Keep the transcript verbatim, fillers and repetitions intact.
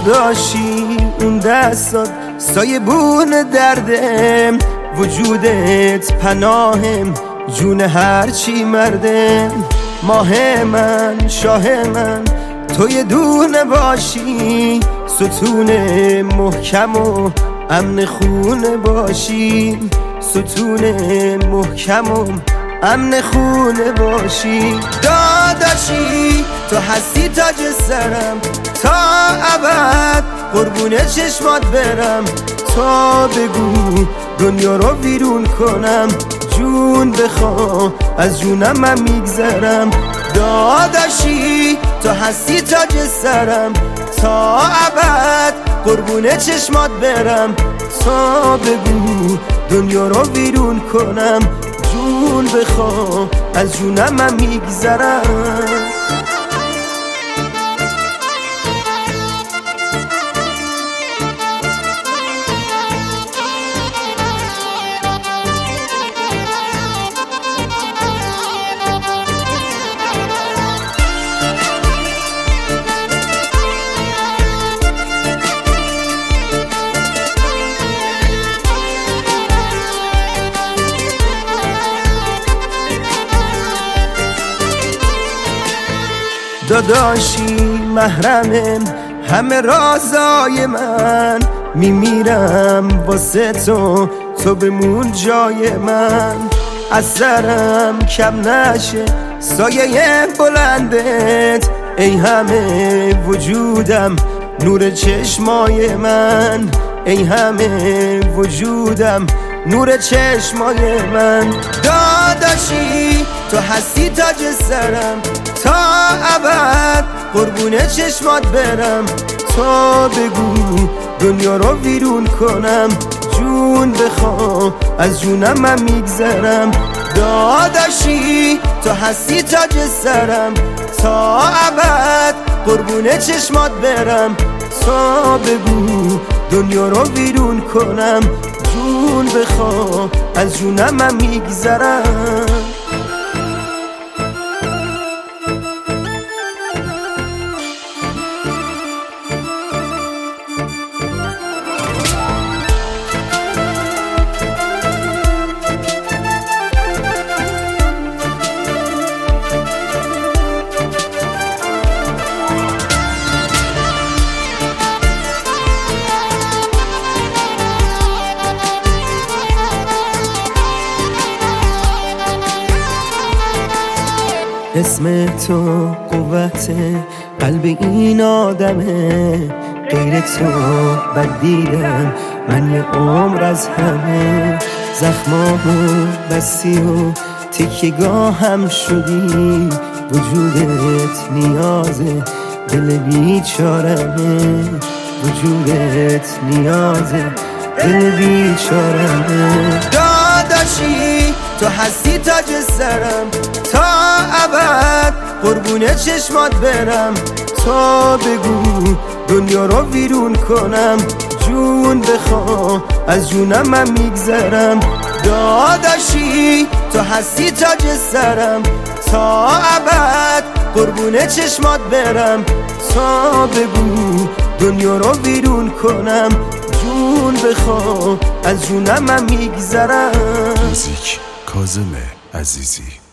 داداشی اون دستات سایبون دردم، وجودت پناهم جون هرچی مردم. ماه من شاه من تو یه دونه باشی، ستون محکم و امن خونه باشی، ستون محکم و امن خونه باشی. داداشی تو هستی تاج سرم، تا ابد قربون چشمات برم. تا بگو دنیا رو ویرون کنم، جون بخوا از جونم من میگذرم. داداشی تو هستی تاج سرم، تا ابد قربون چشمات برم. تا بگو دنیا رو ویرون کنم، جون بخوا از جونم من میگذرم. داداشی محرمم همه رازای من، میمیرم واسه تو تو بمون جای من. از سرم کم نشه سایه بلندت، ای همه وجودم نور چشمای من. ای همه وجودم نور چشمای من. داداشی تو هستی تاج سرم، تا ابد قربون چشمات برم. تا بگو دنیا رو ویرون کنم، جون بخوا از جونم من میگذرم. داداشی تو هستی تاج سرم، تا ابد قربون چشمات برم. تا بگو دنیا رو ویرون کنم، جون بخوا از جونم من میگذرم. اسم تو قوت قلب این آدمه، غیر تو بد دیدم من یه عمر از همه. زخمامو بستی و تکیه‌گاهم شدی، وجودت نیازه دل بیچارمه. وجودت نیازه دل بیچارمه. داداشی تو هستی تاج سرم، تا ابد قربون چشمات برم. تا بگو دنیا رو ویرون کنم، جون بخوا از جونم من میگذرم. داداشی تو هستی تاج سرم، تا ابد قربون چشمات برم. تا بگو دنیا رو ویرون کنم، جون بخوا از جونم من میگذرم. موزیک کاظم عزیزی.